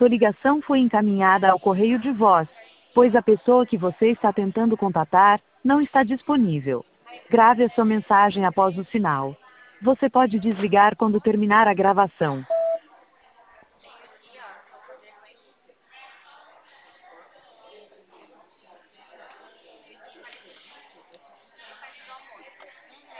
Sua ligação foi encaminhada ao correio de voz, pois a pessoa que você está tentando contatar não está disponível. Grave a sua mensagem após o sinal. Você pode desligar quando terminar a gravação.